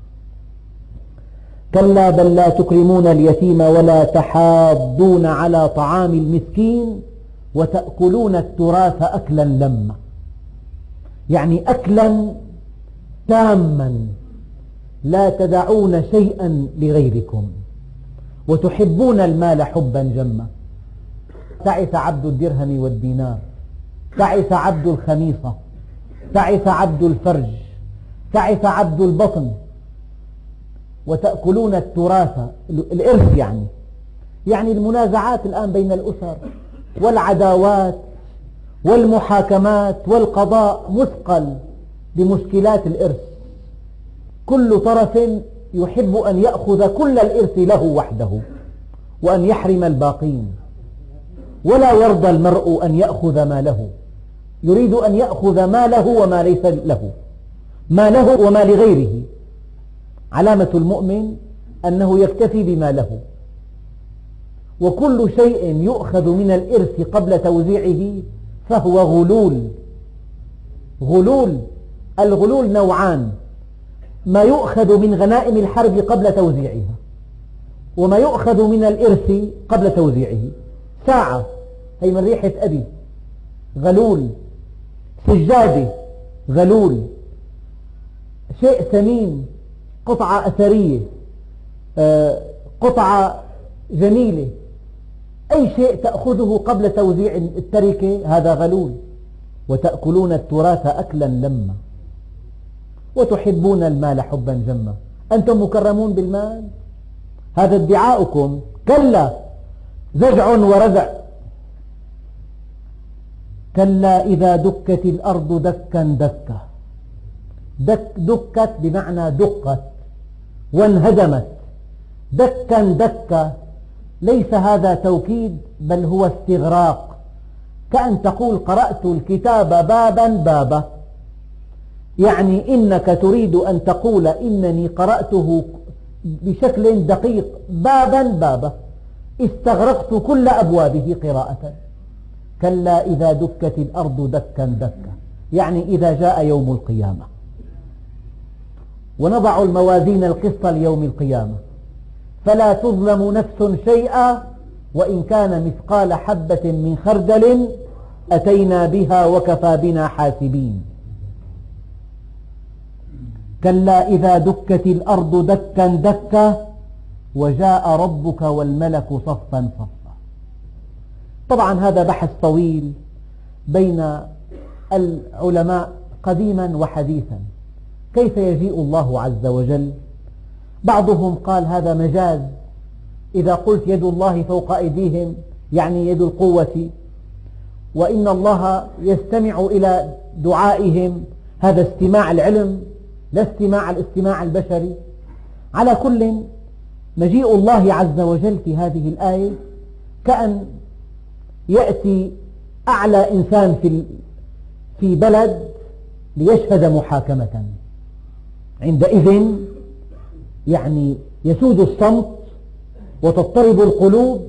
كلا بل لا تكرمون اليتيم ولا تحاضون على طعام المسكين وتأكلون التراث أكلا لما، يعني أكلا تاما لا تدعون شيئا لغيركم، وتحبون المال حبا جما. تعس عبد الدرهم والدينار، تعس عبد الخميصة، تعس عبد الفرج، تعس عبد البطن. وتأكلون التراث، الإرث يعني يعني المنازعات الآن بين الأسر والعداوات والمحاكمات والقضاء مثقل بمشكلات الإرث. كل طرف يحب أن يأخذ كل الإرث له وحده وأن يحرم الباقين، ولا يرضى المرء أن يأخذ ما له، يريد أن يأخذ ما له وما ليس له، ما له وما لغيره. علامة المؤمن أنه يكتفي بما له. وكل شيء يؤخذ من الإرث قبل توزيعه فهو غلول. غلول الغلول نوعان: ما يؤخذ من غنائم الحرب قبل توزيعها، وما يؤخذ من الإرث قبل توزيعه. ساعة هي من ريحة أبي غلول، سجادة غلول، شيء ثمين، قطعة أثرية، قطعة جميلة، أي شيء تأخذه قبل توزيع التركة هذا غلول. وتأكلون التراث أكلا لما وتحبون المال حبا جما. أنتم مكرمون بالمال، هذا ادعاؤكم. كلا زجع ورزع. كلا إذا دكت الأرض دكا دكا. دك دكت بمعنى دقت وانهدمت. دكا دكا ليس هذا توكيد بل هو استغراق، كأن تقول قرأت الكتاب بابا بابا، يعني إنك تريد أن تقول إنني قرأته بشكل دقيق بابا بابا، استغرقت كل أبوابه قراءة. كلا إذا دكت الأرض دكا دكا، يعني إذا جاء يوم القيامة ونضع الموازين القسط ليوم القيامة فلا تظلم نفس شيئا وإن كان مثقال حبة من خردل أتينا بها وكفى بنا حاسبين. كلا إذا دكت الأرض دكا دكا وجاء ربك والملك صفا صفا. طبعا هذا بحث طويل بين العلماء قديما وحديثا، كيف يجيء الله عز وجل؟ بعضهم قال هذا مجاز، إذا قلت يد الله فوق أيديهم يعني يد القوة، وإن الله يستمع إلى دعائهم، هذا استماع العلم لا استماع الاستماع البشري. على كل، مجيء الله عز وجل في هذه الآية كأن يأتي أعلى إنسان في في بلد ليشهد محاكمة، عندئذ يعني يسود الصمت وتضطرب القلوب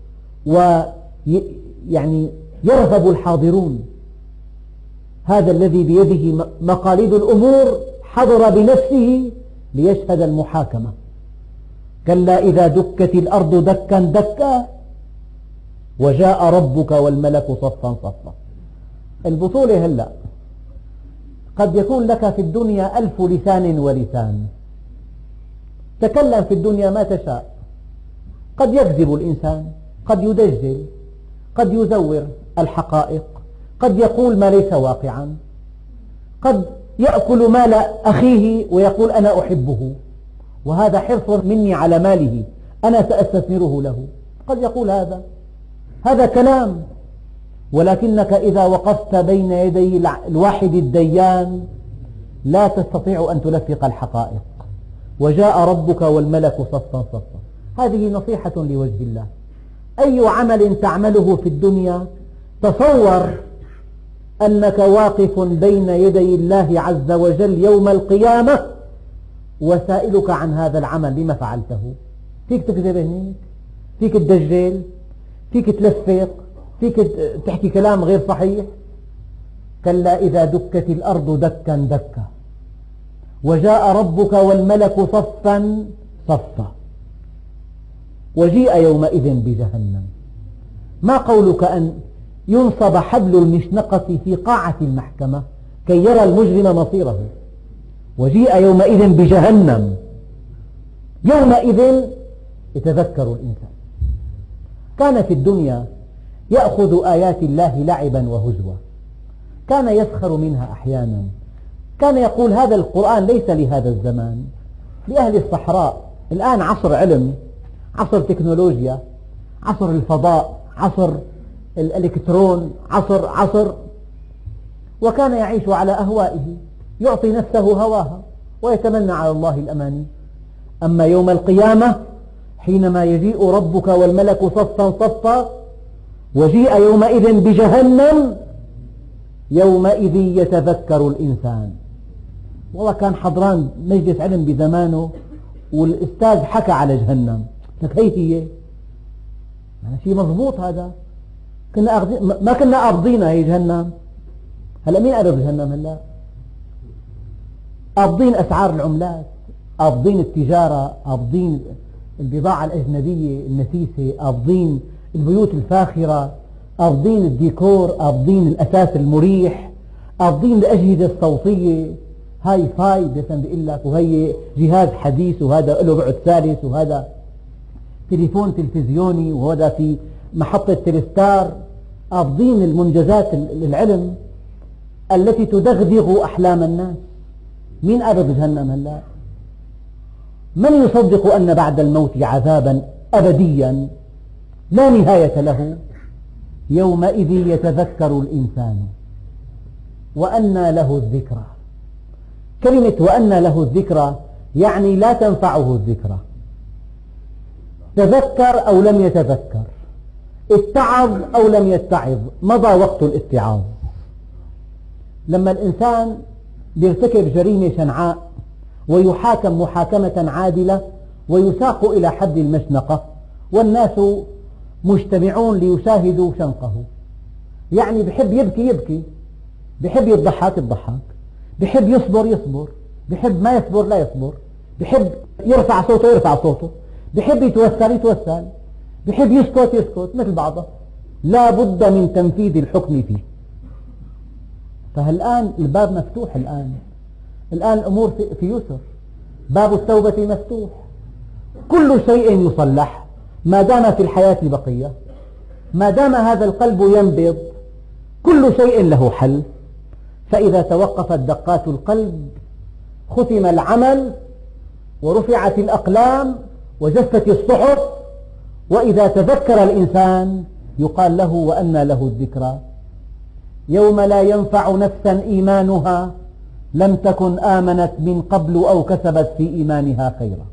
ويعني يرهب الحاضرون. هذا الذي بيده مقاليد الأمور حضر بنفسه ليشهد المحاكمة. كلا إذا دكت الأرض دكا دكا وجاء ربك والملك صفا صفا. البطولة هلأ قد يكون لك في الدنيا ألف لسان ولسان، تكلم في الدنيا ما تشاء، قد يكذب الإنسان، قد يدجل، قد يزور الحقائق، قد يقول ما ليس واقعا، قد يأكل مال أخيه ويقول أنا أحبه وهذا حرص مني على ماله أنا سأستثمره له، قد يقول هذا هذا كلام. ولكنك إذا وقفت بين يدي الواحد الديان لا تستطيع أن تلفق الحقائق. وجاء ربك والملك صفا صفا. هذه نصيحة لوجه الله. أي عمل تعمله في الدنيا تصور أنك واقف بين يدي الله عز وجل يوم القيامة وسائلك عن هذا العمل لما فعلته. فيك تكذب هنيك، فيك تدجل، فيك تلفق، فيك تحكي كلام غير صحيح. كلا إذا دكت الأرض دكا دكا وجاء ربك والملك صفا صفا وجيء يومئذ بجهنم. ما قولك أن ينصب حبل المشنقة في قاعة المحكمة كي يرى المجرم مصيره؟ وجيء يومئذ بجهنم. يومئذ يتذكر الإنسان. كان في الدنيا يأخذ آيات الله لعبا وهزوا، كان يسخر منها أحيانا، كان يقول هذا القرآن ليس لهذا الزمان، لأهل الصحراء. الآن عصر علم، عصر تكنولوجيا، عصر الفضاء، عصر الإلكترون، عصر عصر وكان يعيش على أهوائه، يعطي نفسه هواها ويتمنى على الله الأماني. أما يوم القيامة حينما يجيء ربك والملك صفا صفا وجيء يومئذ بجهنم يومئذ يتذكر الإنسان. والله كان حضران مجلس علم بزمانه والأستاذ حكى على جهنم، لك هي هي يعني شيء مضبوط. هذا كنا أغضي... ما كنا قابضينها هي جهنم. هلا مين قرب جهنم؟ هلا قابضين أسعار العملات، قابضين التجارة، قابضين البضاعة الأجنبية النفيسة، قابضين البيوت الفاخرة، قابضين الديكور، قابضين الأثاث المريح، قابضين الأجهزة الصوتية هاي فاي بيسم بيقول لك، وهي جهاز حديث وهذا له بعد ثالث وهذا تليفون تلفزيوني وهذا في محطة تلستار. قابضين المنجزات العلم التي تدغدغ أحلام الناس. مين قابض جهنم هلا؟ من يصدق أن بعد الموت عذابا أبديا لا نهاية له؟ يومئذ يتذكر الإنسان وأنى له الذكرى. كلمة وأنى له الذكرى يعني لا تنفعه الذكرى، تذكر أو لم يتذكر، اتعظ أو لم يتعظ، مضى وقت الاتعاظ. لما الإنسان يرتكب جريمة شنعاء ويحاكم محاكمة عادلة ويساق إلى حد المشنقة والناس مجتمعون ليشاهدوا شنقه، يعني بحب يبكي يبكي، بحب يضحك يضحك، بحب يصبر يصبر، بحب ما يصبر لا يصبر، بحب يرفع صوته يرفع صوته، بحب يتوسل يتوسل، بحب يسكت يسكت، مثل بعضه. لا بد من تنفيذ الحكم فيه. فالآن الباب مفتوح، الآن الآن الأمور في يسر، باب التوبة مفتوح، كل شيء يصلح ما دام في الحياة بقية، ما دام هذا القلب ينبض كل شيء له حل. فإذا توقفت دقات القلب ختم العمل ورفعت الأقلام وجفت الصحف، وإذا تذكر الإنسان يقال له وأنى له الذكرى يوم لا ينفع نفسا إيمانها لم تكن آمنت من قبل أو كسبت في إيمانها خيرا.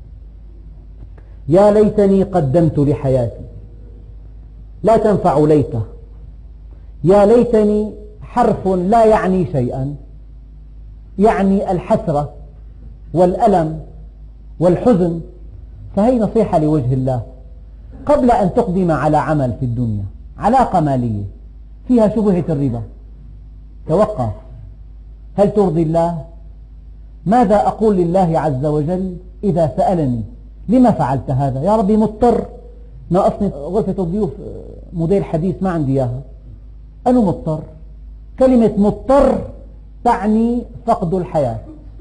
يا ليتني قدمت لحياتي، لا تنفع ليته. يا ليتني حرف لا يعني شيئا، يعني الحسرة والألم والحزن. فهي نصيحة لوجه الله، قبل أن تقدم على عمل في الدنيا، علاقة مالية فيها شبهة الربا، توقف، هل ترضي الله؟ ماذا أقول لله عز وجل إذا سألني لما فعلت هذا؟ يا ربي مضطر، ناقصني غرفة الضيوف موديل حديث ما عندي إياها، أنا مضطر. كلمة مضطر تعني فقد الحياة،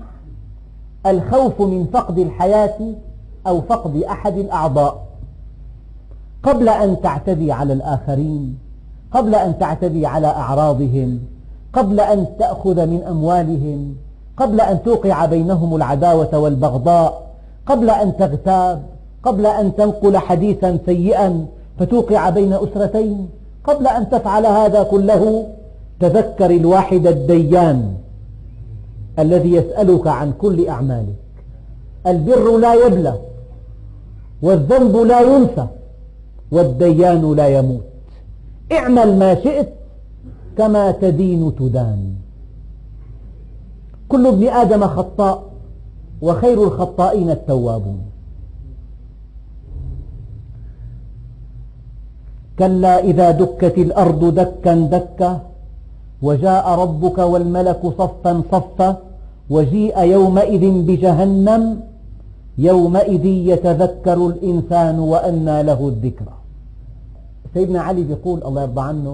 الخوف من فقد الحياة أو فقد أحد الأعضاء. قبل أن تعتدي على الآخرين، قبل أن تعتدي على أعراضهم، قبل أن تأخذ من أموالهم، قبل أن توقع بينهم العداوة والبغضاء، قبل أن تغتاب، قبل أن تنقل حديثا سيئا فتوقع بين أسرتين، قبل أن تفعل هذا كله تذكر الواحد الديان الذي يسألك عن كل أعمالك. البر لا يبلى، والذنب لا ينسى، والديان لا يموت. اعمل ما شئت كما تدين تدان. كل ابن آدم خطاء وخير الخطائين التوابون. كلا إذا دكت الأرض دكا دكا وجاء ربك والملك صفا صفا وجيء يومئذ بجهنم يومئذ يتذكر الإنسان وأنى له الذكرى. سيدنا علي يقول الله يرضى عنه: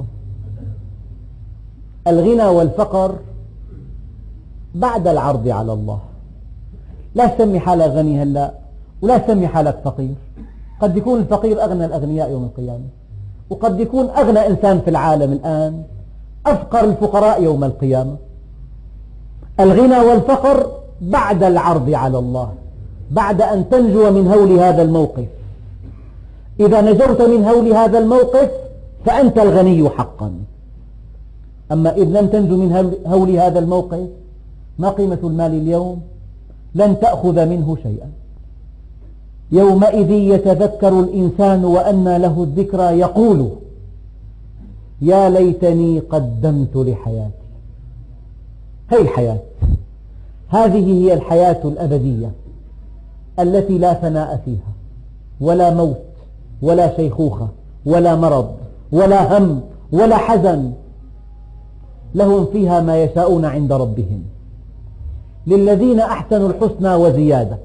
الغنى والفقر بعد العرض على الله. لا تسمي حالك غني هلا ولا تسمي حالك فقير. قد يكون الفقير أغنى الأغنياء يوم القيامة، وقد يكون أغنى إنسان في العالم الآن أفقر الفقراء يوم القيامة. الغنى والفقر بعد العرض على الله، بعد أن تنجو من هول هذا الموقف. إذا نجوت من هول هذا الموقف فأنت الغني حقا. أما إذا لم تنجو من هول هذا الموقف ما قيمة المال اليوم؟ لن تأخذ منه شيئا. يومئذ يتذكر الإنسان وأنى له الذكرى يقول يا ليتني قدمت لحياتي. هي الحياة، هذه هي الحياة الأبدية التي لا فناء فيها، ولا موت ولا شيخوخة ولا مرض ولا هم ولا حزن. لهم فيها ما يشاءون عند ربهم، للذين أحسنوا الحسنى وزيادة.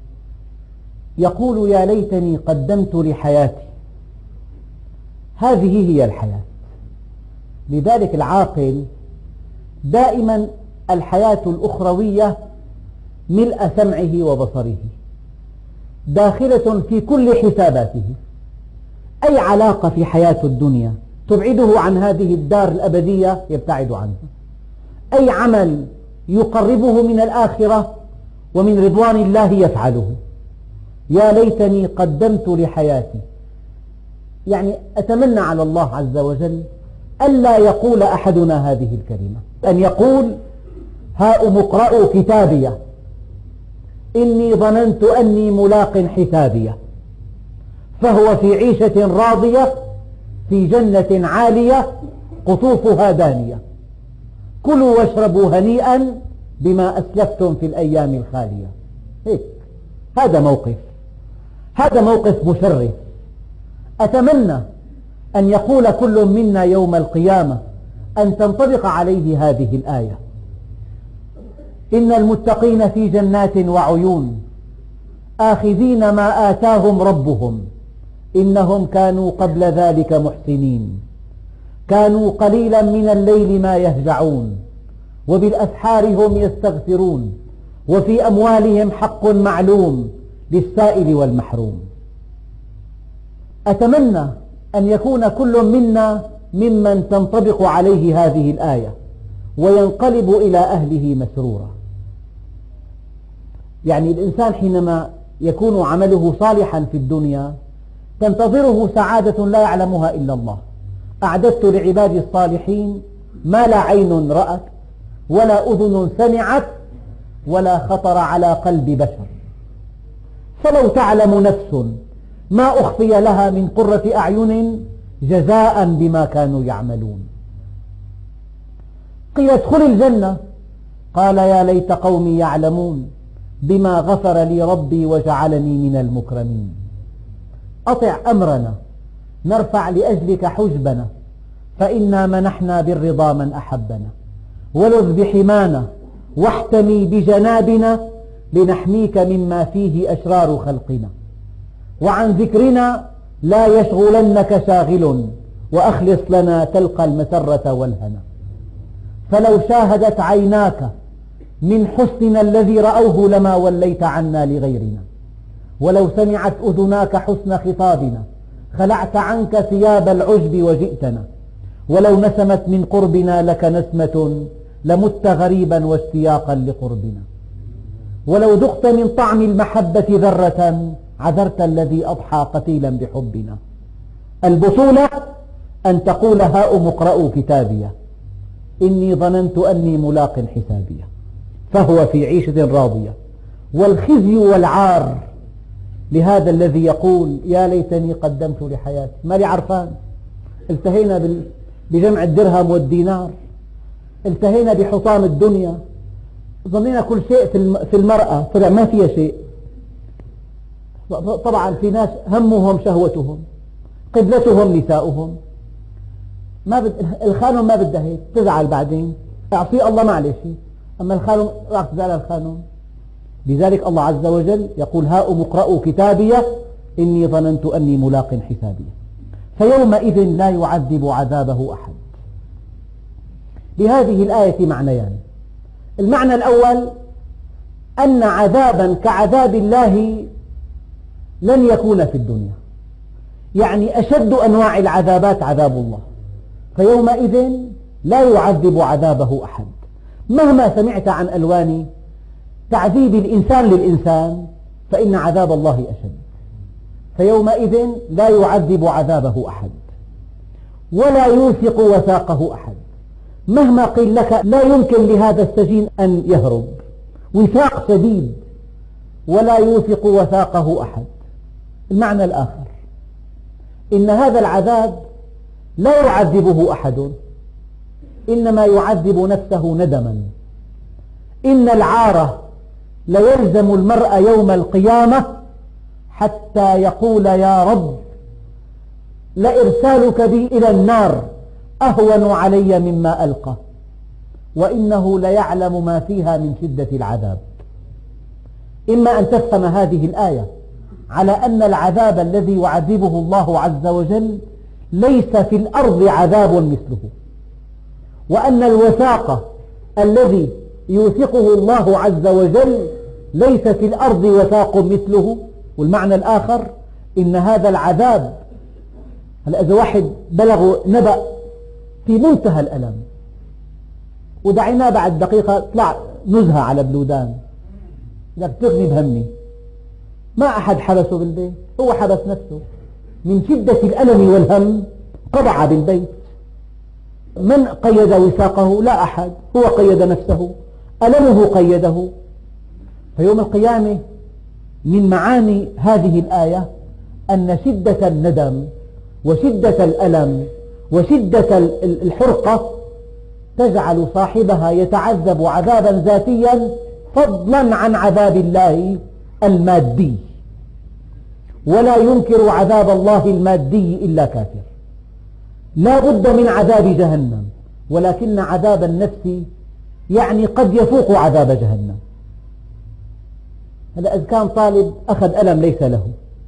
يقول يا ليتني قدمت لحياتي. هذه هي الحياة. لذلك العاقل دائما الحياة الأخروية ملء سمعه وبصره، داخلة في كل حساباته. أي علاقة في حياة الدنيا تبعده عن هذه الدار الأبدية يبتعد عنها. أي عمل يقربه من الآخرة ومن رضوان الله يفعله. يا ليتني قدمت لحياتي، يعني أتمنى على الله عز وجل ألا يقول أحدنا هذه الكلمة، أن يقول هاؤم اقرءوا كتابيه إني ظننت أني ملاق حسابيه، فهو في عيشة راضية في جنة عالية قطوفها دانية، كلوا واشربوا هنيئا بما أسلفتم في الأيام الخالية. هيك هذا موقف، هذا موقف مشرف. أتمنى أن يقول كل منا يوم القيامة أن تنطبق عليه هذه الآية: إن المتقين في جنات وعيون آخذين ما آتاهم ربهم إنهم كانوا قبل ذلك محسنين كانوا قليلا من الليل ما يهجعون وبالأسحار هم يستغفرون وفي أموالهم حق معلوم للسائل والمحروم. أتمنى أن يكون كل منا ممن تنطبق عليه هذه الآية وينقلب إلى أهله مسرورا. يعني الإنسان حينما يكون عمله صالحا في الدنيا تنتظره سعادة لا يعلمها إلا الله. أعددت لعبادي الصالحين ما لا عين رأت ولا أذن سمعت ولا خطر على قلب بشر. فلو تعلم نفس ما أخفي لها من قرة أعين جزاء بما كانوا يعملون. قيل ادخل الجنة، قال يا ليت قومي يعلمون بما غفر لي ربي وجعلني من المكرمين. أطع أمرنا نرفع لأجلك حجبنا فإنا منحنا بالرضا من أحبنا، ولذ بحمانا واحتمي بجنابنا لنحميك مما فيه أشرار خلقنا، وعن ذكرنا لا يشغلنك شاغل وأخلص لنا تلقى المسرة والهنا. فلو شاهدت عيناك من حسننا الذي رأوه لما وليت عنا لغيرنا، ولو سمعت أذناك حسن خطابنا خلعت عنك ثياب العجب وجئتنا، ولو نسمت من قربنا لك نسمة لمت غريبا واشتياقا لقربنا، ولو ذقت من طعم المحبة ذرة عذرت الذي أضحى قتيلا بحبنا. البطولة أن تقول هاؤم اقرءوا كتابيه إني ظننت أني ملاق حسابيه، فهو في عيشة راضية. والخزي والعار لهذا الذي يقول يا ليتني قدمت لحياتي، ما لي عرفان. التهينا بجمع الدرهم والدينار، التهينا بحطام الدنيا، ظنينا كل شيء في المرأة طلع ما فيها شيء. طبعا في ناس همهم شهوتهم، قبلتهم نساؤهم، ما بد... الخانم ما بدها هيك، تزعل بعدين اعصي الله معلش، أما الخانم راح تزعل الخانم. لذلك الله عز وجل يقول هاؤم اقرءوا كتابيه إني ظننت أني ملاق حسابيه. فيومئذ لا يعذب عذابه أحد. لهذه الآية معنيان. المعنى الأول أن عذابا كعذاب الله لن يكون في الدنيا، يعني أشد أنواع العذابات عذاب الله، فيومئذ لا يعذب عذابه أحد. مهما سمعت عن ألوان تعذيب الإنسان للإنسان فإن عذاب الله أشد. فيومئذ لا يعذب عذابه أحد ولا يوثق وثاقه أحد. مهما قيل لك لا يمكن لهذا السجين أن يهرب، وثاق شديد، ولا يوثق وثاقه أحد. المعنى الآخر إن هذا العذاب لا يعذبه أحد، إنما يعذب نفسه ندما. إن العار ليلزم المرء يوم القيامة حتى يقول يا رب لإرسالك بي إلى النار أهون علي مما ألقى، وإنه ليعلم ما فيها من شدة العذاب. إما أن تفهم هذه الآية على أن العذاب الذي يعذبه الله عز وجل ليس في الأرض عذاب مثله، وأن الوثاق الذي يوثقه الله عز وجل ليس في الأرض وثاق مثله. والمعنى الآخر إن هذا العذاب، هلا إذا واحد بلغ نبأ في منتهى الألم ودعيناه بعد دقيقة طلع نزهة على بلودان، بدك تغني بهمي، ما أحد حبسه بالبيت، هو حبس نفسه من شدة الألم والهم، قضع بالبيت. من قيد وثاقه؟ لا أحد، هو قيد نفسه، ألمه قيده. فيوم القيامة من معاني هذه الآية أن شدة الندم وشدة الألم وشدة الحرقة تجعل صاحبها يتعذب عذابا ذاتيا فضلا عن عذاب الله المادي. ولا ينكر عذاب الله المادي إلا كافر. لا بد من عذاب جهنم، ولكن عذاب النفس يعني قد يفوق عذاب جهنم. هلا إذا كان طالب أخذ ألم ليس له،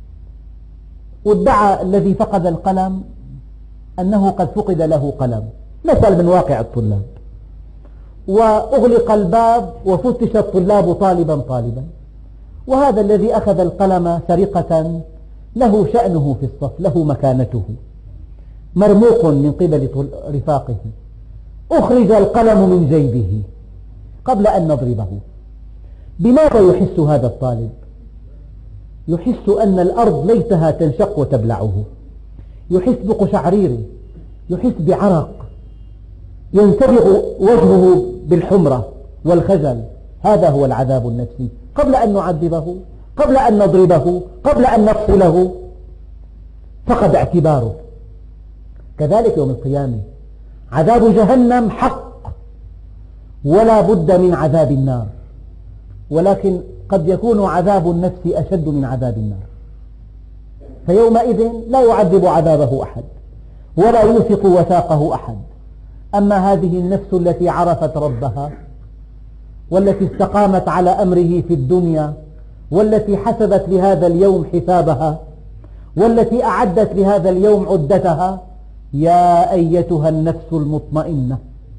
وادعى الذي فقد القلم أنه قد فقد له قلم، مثل من واقع الطلاب، وأغلق الباب وفتش الطلاب طالبا طالبا. وهذا الذي أخذ القلم سرقة له شأنه في الصف، له مكانته، مرموق من قبل رفاقه. أخرج القلم من جيبه قبل أن نضربه. بماذا يحس هذا الطالب؟ يحس أن الأرض ليتها تنشق وتبلعه، يحس بقشعريره، يحس بعرق، ينسبغ وجهه بالحمرة والخجل. هذا هو العذاب النفسي. قبل أن نعذبه، قبل أن نضربه، قبل أن نفصله، فقد اعتباره. كذلك يوم القيامة عذاب جهنم حق، ولا بد من عذاب النار، ولكن قد يكون عذاب النفس أشد من عذاب النار. فيومئذ لا يعذب عذابه أحد ولا يوثق وثاقه أحد. أما هذه النفس التي عرفت ربها، والتي استقامت على أمره في الدنيا، والتي حسبت لهذا اليوم حسابها، والتي أعدت لهذا اليوم عدتها، يا أيتها النفس المطمئنة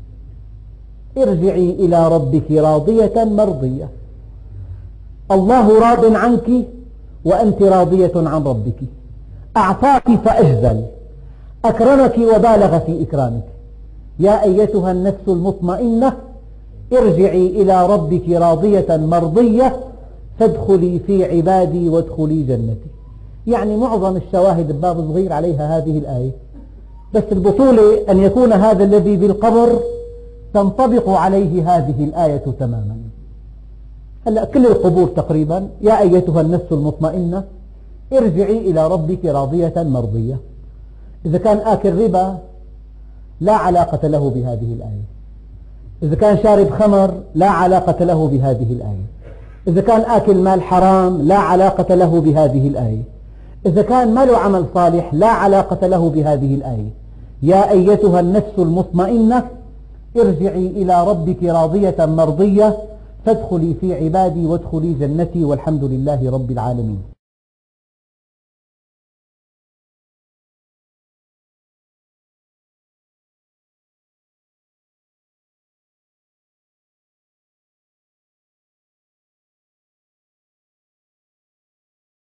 ارجعي إلى ربك راضية مرضية. الله راض عنك وأنت راضية عن ربك، أعطاك فأجزل، أكرمك وبالغ في إكرامك. يا أيتها النفس المطمئنة ارجعي إلى ربك راضية مرضية فادخلي في عبادي وادخلي جنتي. يعني معظم الشواهد بباب صغير عليها هذه الآية، بس البطولة أن يكون هذا الذي بالقبر تنطبق عليه هذه الآية تماما. هلأ كل القبور تقريبا يا أيتها النفس المطمئنة ارجعي إلى ربك راضية مرضية. إذا كان آكل ربا لا علاقة له بهذه الآية، إذا كان شارب خمر لا علاقة له بهذه الآية، إذا كان آكل مال حرام لا علاقة له بهذه الآية، إذا كان ما له عمل صالح لا علاقة له بهذه الآية. يا أيتها النفس المطمئنة ارجعي إلى ربك راضية مرضية فادخلي في عبادي وادخلي جنتي والحمد لله رب العالمين.